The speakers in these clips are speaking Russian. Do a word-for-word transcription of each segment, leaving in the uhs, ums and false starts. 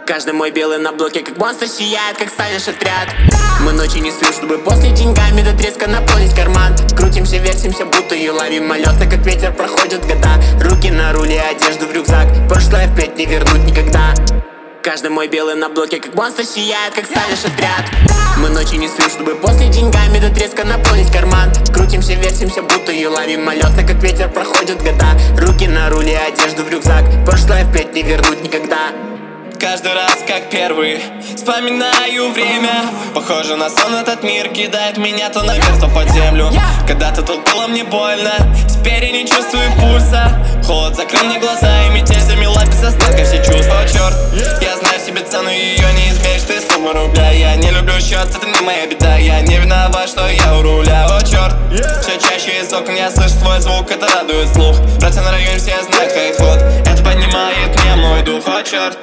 Каждый мой белый на блоке, как монстр сияет, как станешь отряд. Мы ночи не спим, чтобы после деньгами до треска наполнить карман. Крутимся, вертимся, будто и ловим малёты, как ветер проходят года. Руки на руле, одежду в рюкзак, прошлое впредь не вернуть никогда. Каждый мой белый на блоке, как монстр сияет, как станешь отряд. Мы ночи не спим, чтобы после деньгами до треска наполнить карман. Крутимся, вертимся, будто и ловим малёты, как ветер проходят года. Руки на руле, одежду в рюкзак, прошлое впредь не вернуть никогда. Каждый раз как первый вспоминаю время. Похоже на сон, этот мир кидает меня то наверх, то под землю. Когда-то тут было мне больно, теперь я не чувствую пульса. Холод закрыл мне глаза, и метель замела без остатка все чувства. О, черт, я знаю себе цену, ее не измеришь, ты сумма рубля. Я не люблю счет, это не моя беда, я не виноват, что я у руля. О, черт, все чаще из окон я слышу твой звук, это радует слух. Братья на районе все знают хайт-ход, это поднимает мне мой дух. О, черт.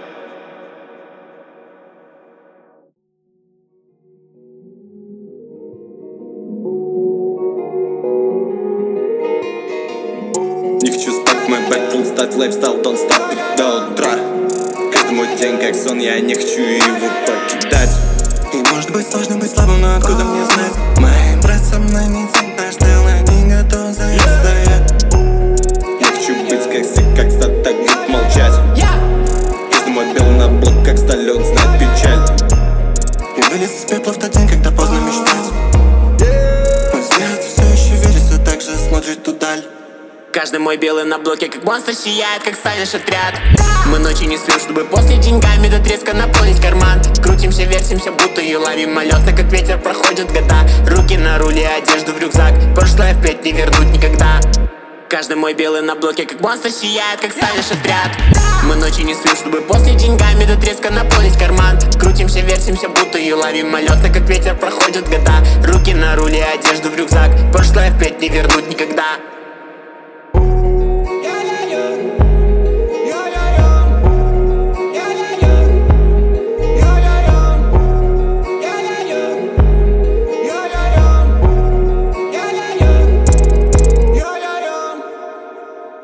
Не хочу спать, мой бэтл стать, лайфстайл, don't stop it до утра. Каждый мой день как сон, я не хочу его покидать. И может быть сложно быть слабым, но откуда мне знать? Мои брат со мной не тень, наш тыл, не готов застоять. Я хочу быть как сик, как стат, так будет молчать. Каждый мой белый на блок, как сталь, он знает печаль. Я вылез из пепла в тот день, когда поздно мечтать. Мой взгляд все еще верится, так же смотрит вдаль. Каждый мой белый на блоке, как монстр сияет, как станешь отряд. Мы ночи не спим, чтобы после деньгами до треска наполнить карман. Крутимся, вертимся, будто и ловим малёты, как ветер проходят года. Руки на руле, одежду в рюкзак, прошлое впредь не вернуть никогда. Каждый мой белый на блоке, как монстр сияет, как станешь отряд. Мы ночи не спим, чтобы после деньгами до треска наполнить карман. Крутимся, вертимся, будто и ловим малёты, как ветер проходят года. Руки на руле, одежду в рюкзак, прошлое впредь не вернуть никогда.